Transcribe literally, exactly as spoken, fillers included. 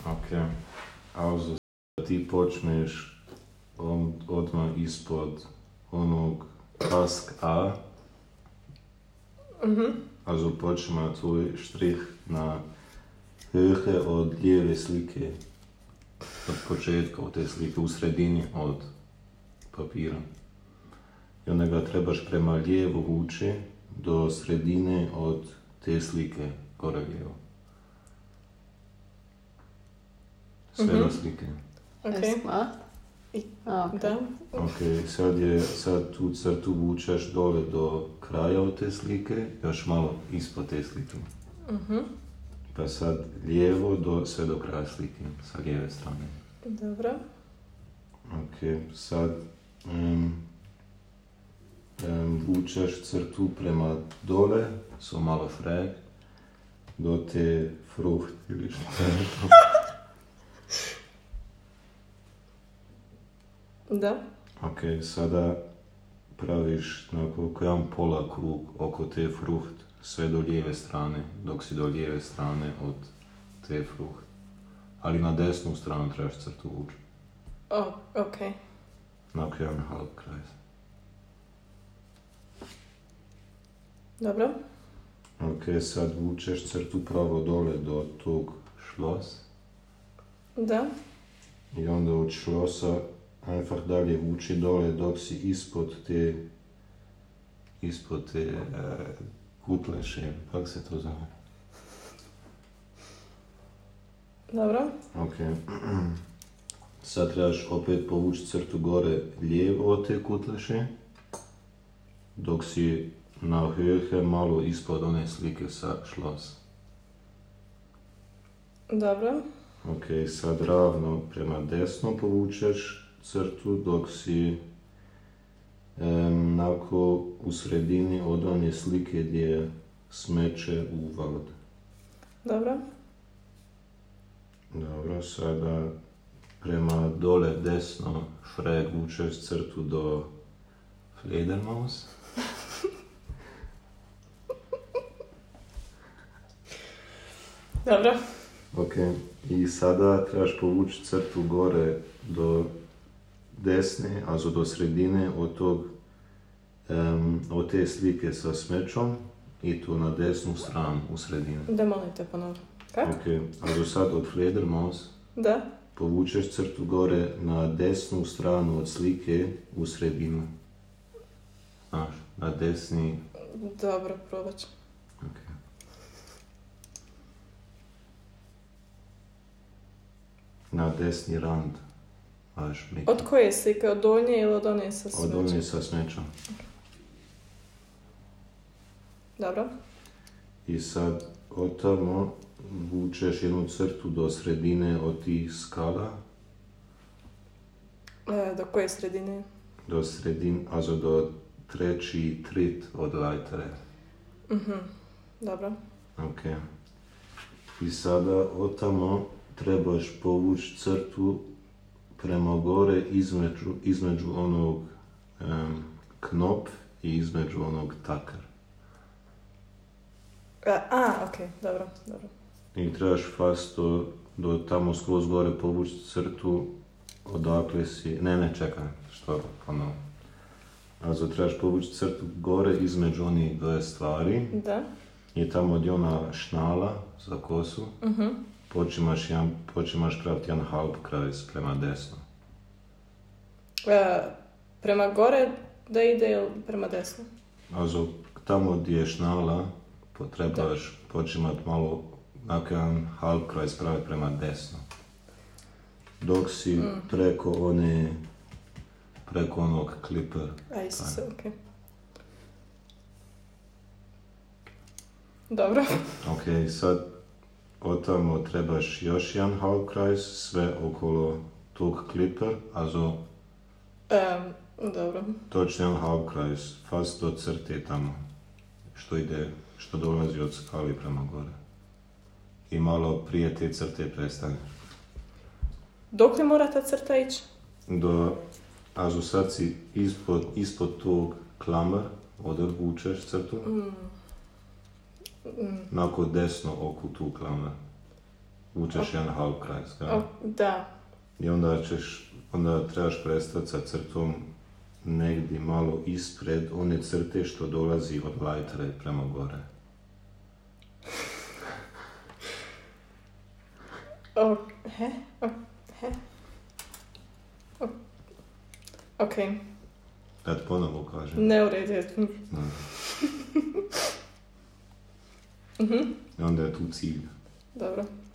Ok. Also, ti počneš on, odmah ispod onog task A. Mhm. Also počnemo tvoj štrih na Höhe od lijeve slike. Od početka od te slike, u sredini od papira. I onda ga trebaš prema lijevo vući do sredine od te slike, gore lijevo. Sve Mhm. do slike. Ok. Jest gemacht? I- Ah, okay. Da. Ok, sad, je, sad tu crtu vučeš dole do kraja od te slike, još malo ispod te slike. Mhm. Pa sad lijevo do, sve do kraja slike, sa lijeve strane. Dobro. Ok, sad um, um, vučeš crtu prema dole, so malo frag, do te frucht ili što je to. Da. Ok, sada praviš nekako jedan pola krug oko te frucht, sve do lijeve strane, dok si do lijeve strane od te frucht. Ali na desnu stranu trebaš crtu vući. O, ok. Nakon jedan halbkreis. Dobro. Ok, sad vučeš crtu pravo dole do tog šlos. Da. I onda od šlosa einfach dalje vuči dole dok si ispod te ispod te uh, kutleše, kako se to zove? Dobro. Ok. Sad trebaš opet povući crtu gore lijevo od te kutleše, dok si na Höhe malo ispod one slike sa šlos. Dobro. Ok, sad ravno prema desno povučeš crtu dok si um, nako u sredini od one slike gdje je smeće u vod. Dobro. Dobro, sada prema dole desno frag vučeš crtu do Fledermaus. Dobro. Ok, i sada trebaš povući crtu gore do desne, also do sredine od tog, um, od te slike sa smećom i tu na desnu stranu u sredini. Da molite ponovno. Kako? Ok, also sad od Fledermaus Da. povučeš crtu gore na desnu stranu od slike u sredinu. Znaš, na desni. Dobro, probat ću. Ok. Na desni rand. Znaš, mikro. Od koje slike? Od donje ili od one sa Od smećem? one sa smećom. Dobro. I sad od tamo vučeš jednu crtu do sredine od tih skala. E, do koje sredine? Do sredine, also do treći trit od lajtere. Mhm. Dobro. Ok. I sada od tamo trebaš povući crtu prema gore između, između onog um, knop i između onog takar. A, a ok, dobro, dobro. I trebaš fast do, do tamo skroz gore povući crtu odakle si... Ne, ne, čekaj, što ponovno. Also trebaš povući crtu gore između onih dve stvari Da. i tamo gdje ona šnala za kosu, Mhm. počinješ, jedan, počinješ praviti jedan halbkreis prema desno. E, prema gore da ide ili prema desno? Also tamo gdje je šnala, potrebaš počinjati malo nakon jedan halbkreis praviti prema desno. Dok si Mm. preko one, preko onog kliper. A, Isuse, ok. Dobro. Ok, sad od tamo trebaš još jedan halbkreis, sve okolo tog kliper, also E, dobro. točno jedan halbkreis, fast do crte tamo, što ide, što dolazi od skali prema gore. I malo prije te crte prestane. Dok li mora ta crta ići? Do, also sad si ispod, ispod tog klamer, odvučeš crtu, Mm. Mm. nakon desno oko tu klamer. vučeš jedan halvkraj, skaj. O, da. I onda ćeš, onda trebaš prestati sa crtom negdje malo ispred one crte što dolazi od lajtere prema gore. O, he? O, he? O, ok. Da ti ponovo kažem. Ne u redu je. No. Mhm. I onda je tu cilj. Dobro.